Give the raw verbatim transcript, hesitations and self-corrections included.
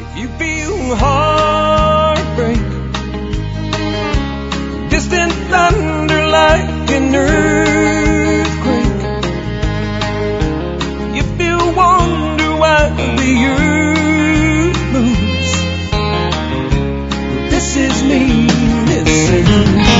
If you feel heartbreak, distant thunder like an earthquake, if you wonder why the earth moves, well, this is me listening.